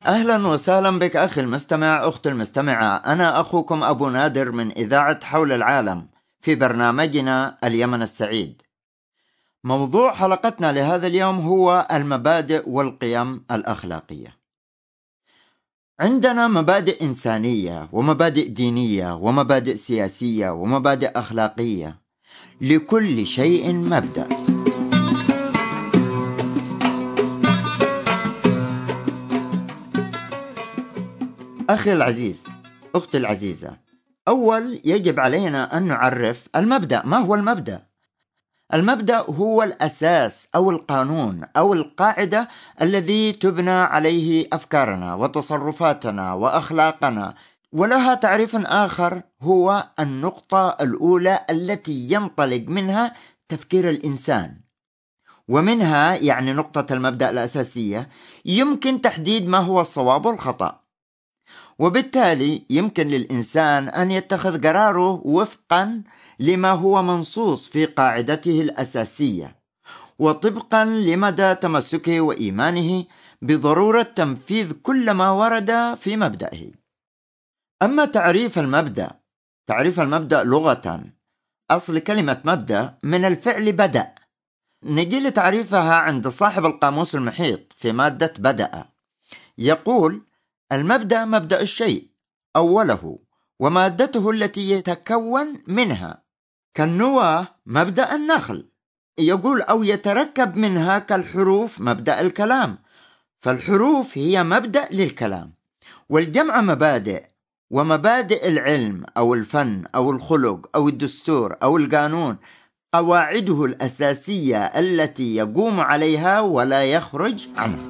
أهلا وسهلا بك أخي المستمع، أختي المستمعة. أنا أخوكم أبو نادر من إذاعة حول العالم في برنامجنا اليمن السعيد. موضوع حلقتنا لهذا اليوم هو المبادئ والقيم الأخلاقية. عندنا مبادئ إنسانية ومبادئ دينية ومبادئ سياسية ومبادئ أخلاقية، لكل شيء مبدأ. أخي العزيز، أختي العزيزة، أول يجب علينا أن نعرف المبدأ. ما هو المبدأ؟ المبدأ هو الأساس أو القانون أو القاعدة الذي تبنى عليه أفكارنا وتصرفاتنا وأخلاقنا، ولها تعريف آخر هو النقطة الأولى التي ينطلق منها تفكير الإنسان، ومنها يعني نقطة المبدأ الأساسية يمكن تحديد ما هو الصواب والخطأ، وبالتالي يمكن للإنسان أن يتخذ قراره وفقا لما هو منصوص في قاعدته الأساسية، وطبقا لمدى تمسكه وإيمانه بضرورة تنفيذ كل ما ورد في مبدأه. أما تعريف المبدأ لغة، أصل كلمة مبدأ من الفعل بدأ. نجي لتعريفها عند صاحب القاموس المحيط في مادة بدأ، يقول: المبدأ مبدأ الشيء أوله ومادته التي يتكون منها، كالنواة مبدأ النخل. يقول أو يتركب منها كالحروف مبدأ الكلام، فالحروف هي مبدأ للكلام. والجمع مبادئ، ومبادئ العلم أو الفن أو الخلق أو الدستور أو القانون قواعده الأساسية التي يقوم عليها ولا يخرج عنها.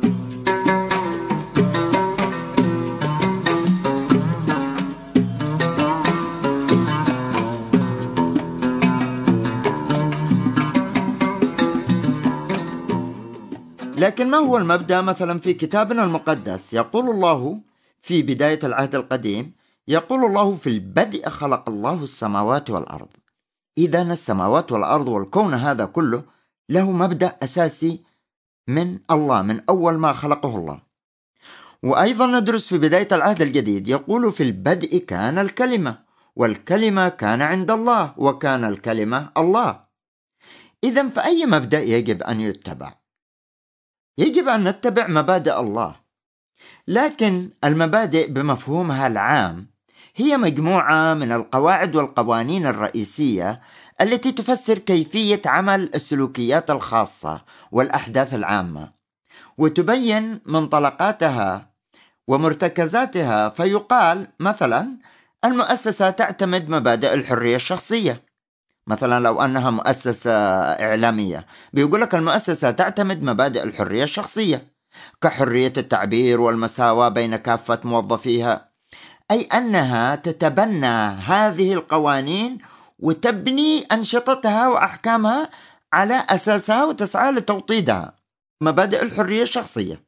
لكن ما هو المبدأ؟ مثلا في كتابنا المقدس يقول الله في بداية العهد القديم، يقول الله: في البدء خلق الله السماوات والأرض. إذن السماوات والأرض والكون هذا كله له مبدأ أساسي من الله، من أول ما خلقه الله. وأيضا ندرس في بداية العهد الجديد يقول: في البدء كان الكلمة، والكلمة كان عند الله، وكان الكلمة الله. إذن فأي مبدأ يجب أن يتبع؟ يجب أن نتبع مبادئ الله. لكن المبادئ بمفهومها العام هي مجموعة من القواعد والقوانين الرئيسية التي تفسر كيفية عمل السلوكيات الخاصة والأحداث العامة، وتبين منطلقاتها ومرتكزاتها. فيقال مثلا المؤسسة تعتمد مبادئ الحرية الشخصية. مثلا لو أنها مؤسسة إعلامية بيقول لك المؤسسة تعتمد مبادئ الحرية الشخصية، كحرية التعبير والمساواة بين كافة موظفيها، أي أنها تتبنى هذه القوانين وتبني أنشطتها وأحكامها على أساسها وتسعى لتوطيدها. مبادئ الحرية الشخصية.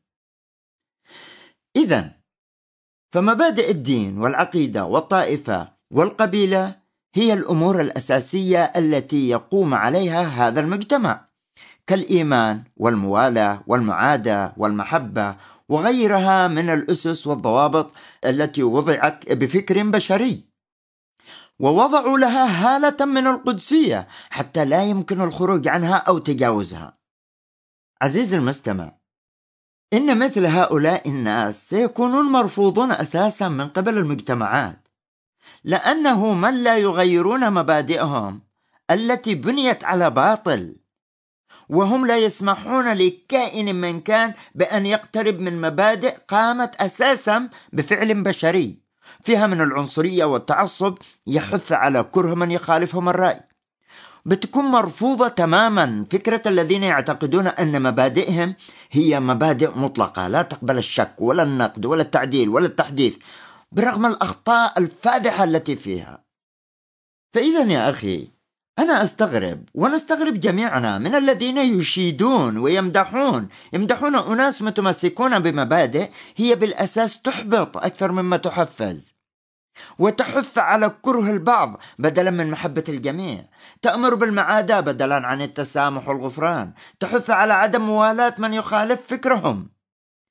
إذن فمبادئ الدين والعقيدة والطائفة والقبيلة هي الأمور الأساسية التي يقوم عليها هذا المجتمع، كالإيمان والموالاة والمعادة والمحبة وغيرها من الأسس والضوابط التي وضعت بفكر بشري، ووضعوا لها هالة من القدسية حتى لا يمكن الخروج عنها أو تجاوزها. عزيزي المستمع، إن مثل هؤلاء الناس سيكونون مرفوضون أساسا من قبل المجتمعات، لأنه من لا يغيرون مبادئهم التي بنيت على باطل، وهم لا يسمحون لكائن من كان بأن يقترب من مبادئ قامت أساسا بفعل بشري فيها من العنصرية والتعصب يحث على كره من يخالفهم الرأي، بتكون مرفوضة تماما. فكرة الذين يعتقدون أن مبادئهم هي مبادئ مطلقة لا تقبل الشك ولا النقد ولا التعديل ولا التحديث، برغم الأخطاء الفادحة التي فيها. فإذا يا أخي، أنا أستغرب ونستغرب جميعنا من الذين يشيدون ويمدحون أناس متمسكون بمبادئ هي بالأساس تحبط أكثر مما تحفز، وتحث على كره البعض بدلا من محبة الجميع، تأمر بالمعاداة بدلا عن التسامح والغفران، تحث على عدم موالاة من يخالف فكرهم.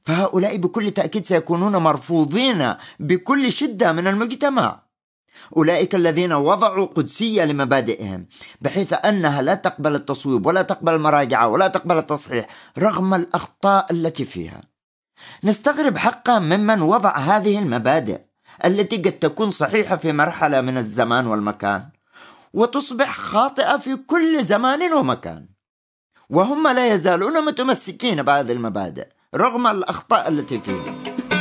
فهؤلاء بكل تأكيد سيكونون مرفوضين بكل شدة من المجتمع. أولئك الذين وضعوا قدسية لمبادئهم بحيث أنها لا تقبل التصويب ولا تقبل المراجعة ولا تقبل التصحيح رغم الأخطاء التي فيها. نستغرب حقا ممن وضع هذه المبادئ التي قد تكون صحيحة في مرحلة من الزمان والمكان وتصبح خاطئة في كل زمان ومكان، وهم لا يزالون متمسكين بهذه المبادئ رغم الأخطاء التي فيها.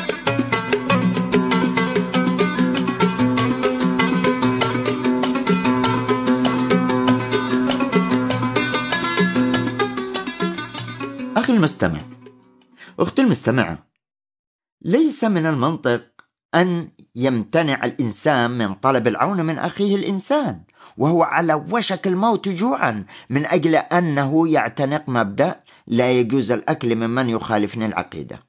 أخي المستمع، أختي المستمعة، ليس من المنطق أن يمتنع الإنسان من طلب العون من أخيه الإنسان وهو على وشك الموت جوعا من أجل أنه يعتنق مبدأ لا يجوز الأكل ممن يخالفني العقيدة.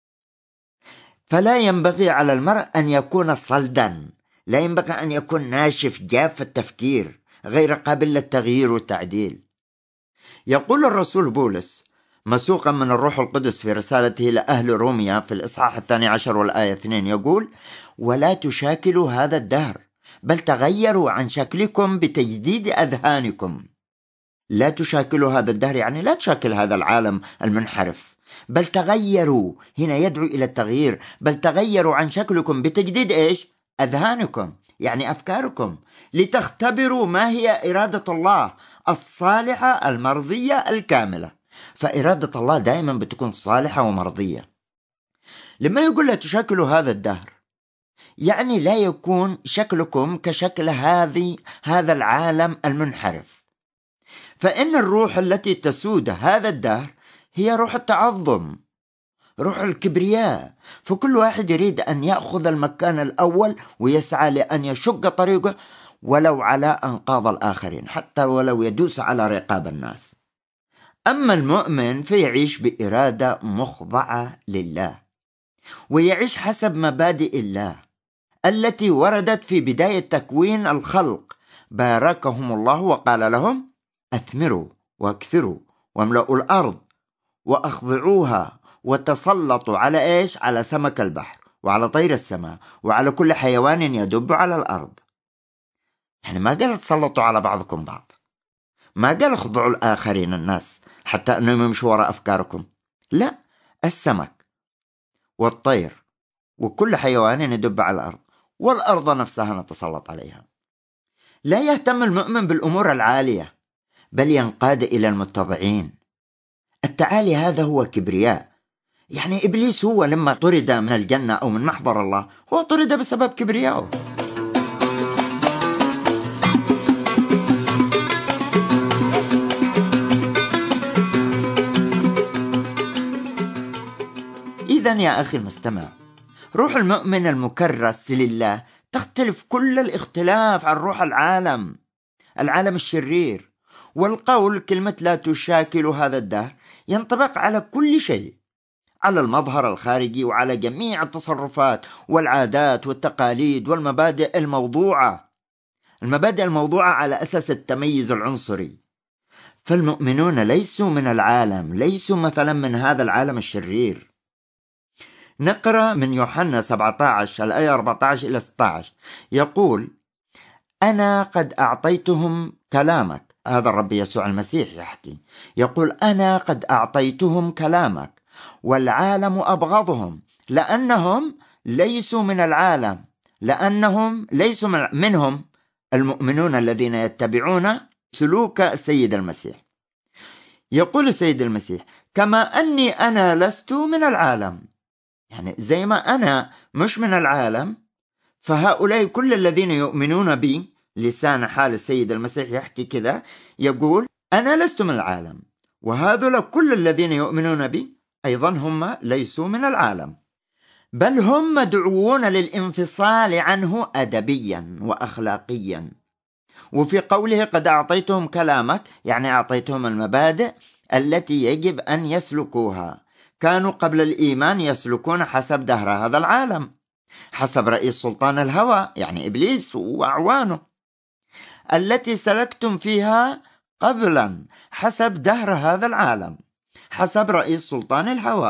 فلا ينبغي على المرء أن يكون صلدا، لا ينبغي أن يكون ناشف جاف التفكير غير قابل للتغيير والتعديل. يقول الرسول بولس مسوقا من الروح القدس في رسالته لأهل روميا في الإصحاح 12 والآية 2 يقول: ولا تشاكلوا هذا الدهر بل تغيروا عن شكلكم بتجديد أذهانكم. لا تشاكلوا هذا الدهر يعني لا تشاكل هذا العالم المنحرف، بل تغيروا، هنا يدعو إلى التغيير، بل تغيروا عن شكلكم بتجديد إيش؟ أذهانكم، يعني أفكاركم، لتختبروا ما هي إرادة الله الصالحة المرضية الكاملة. فإرادة الله دائما بتكون صالحة ومرضية. لما يقول لا تشاكلوا هذا الدهر يعني لا يكون شكلكم كشكل هذا العالم المنحرف. فإن الروح التي تسود هذا الدهر هي روح التعظم، روح الكبرياء. فكل واحد يريد أن يأخذ المكان الأول ويسعى لأن يشق طريقه ولو على أنقاض الآخرين، حتى ولو يدوس على رقاب الناس. أما المؤمن فيعيش بإرادة مخضعة لله ويعيش حسب مبادئ الله التي وردت في بداية تكوين الخلق. باركهم الله وقال لهم: أثمروا واكثروا واملأوا الأرض وأخضعوها وتسلطوا على إيش؟ على سمك البحر وعلى طير السماء وعلى كل حيوان يدب على الأرض. يعني ما قال تسلطوا على بعضكم بعض، ما قال اخضعوا الآخرين الناس حتى أنهم يمشوا وراء أفكاركم، لا، السمك والطير وكل حيوان يدب على الأرض والأرض نفسها نتسلط عليها. لا يهتم المؤمن بالأمور العالية بل ينقاد إلى المتضعين. التعالي هذا هو كبرياء. يعني إبليس هو لما طرد من الجنة أو من محضر الله هو طرد بسبب كبريائه. إذن يا أخي المستمع، روح المؤمن المكرس لله تختلف كل الاختلاف عن روح العالم الشرير. والقول كلمة لا تشاكل هذا الدهر ينطبق على كل شيء، على المظهر الخارجي وعلى جميع التصرفات والعادات والتقاليد والمبادئ الموضوعة على أساس التميز العنصري. فالمؤمنون ليسوا من العالم، ليسوا مثلا من هذا العالم الشرير. نقرأ من يوحنا 17 الآية 14 إلى 16 يقول: أنا قد أعطيتهم كلامك. هذا الرب يسوع المسيح يحكي، يقول: أنا قد أعطيتهم كلامك والعالم أبغضهم لأنهم ليسوا من العالم، لأنهم ليسوا منهم المؤمنون الذين يتبعون سلوك السيد المسيح. يقول السيد المسيح: كما أني أنا لست من العالم، يعني زي ما أنا مش من العالم فهؤلاء كل الذين يؤمنون بي. لسان حال السيد المسيح يحكي كذا، يقول: أنا لست من العالم وهذول كل الذين يؤمنون بي أيضا هم ليسوا من العالم، بل هم مدعوون للانفصال عنه أدبيا وأخلاقيا. وفي قوله قد أعطيتهم كلامك يعني أعطيتهم المبادئ التي يجب أن يسلكوها. كانوا قبل الإيمان يسلكون حسب دهر هذا العالم، حسب رئيس سلطان الهوى يعني إبليس وأعوانه، التي سلكتم فيها قبلا حسب دهر هذا العالم، حسب رئيس سلطان الهوى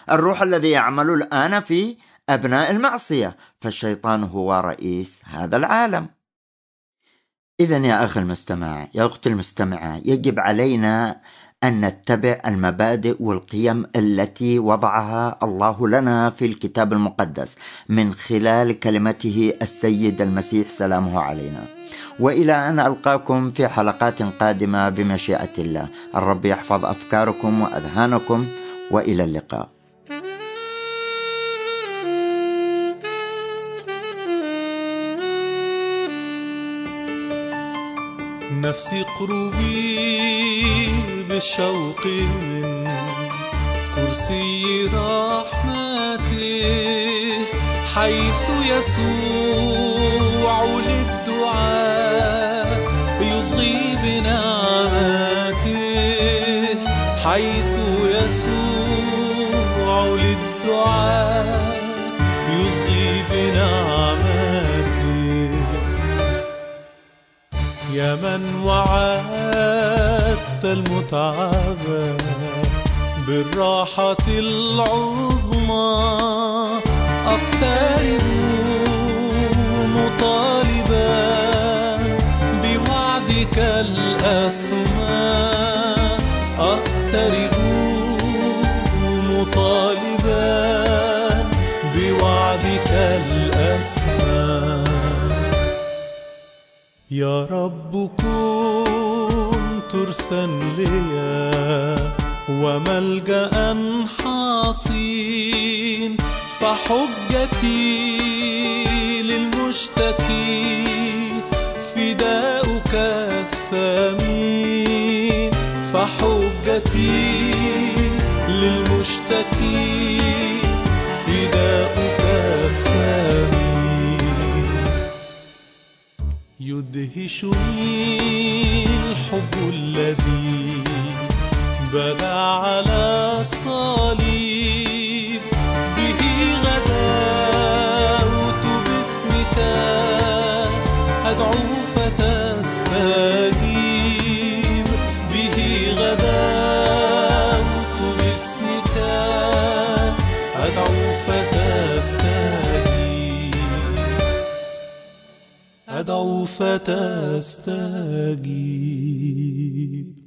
الروح الذي يعمل الآن في أبناء المعصية، فالشيطان هو رئيس هذا العالم. إذن يا أخي المستمع، يا أختي المستمعة، يجب علينا أن نتبع المبادئ والقيم التي وضعها الله لنا في الكتاب المقدس من خلال كلمته السيد المسيح سلامه علينا. وإلى أن ألقاكم في حلقات قادمة بمشيئة الله. الرب يحفظ أفكاركم وأذهانكم، وإلى اللقاء. نفسي قربي بالشوق من كرسي رحمته، حيث يسوع للدعاء يصغي بنعمته، حيث يسوع للدعاء يصغي بنعمته. يا من وعدت المتعب بالراحة العظمى، أقترب مطالبا بوعدك الأسمى، أقترب مطالبا بوعدك الأسمى. يا رب كن ترسا ليا وملجأ حصين، فحجتي للمشتكي فداؤك الثمين، فحجتي للمشتكي فداؤك الثمين. يدهشني الحب الذي بدا على الصليب، به غداوت باسمك أدعو فتستجيب، به غداوت باسمك أدعو فتستجيب، أدعو فتستجيب.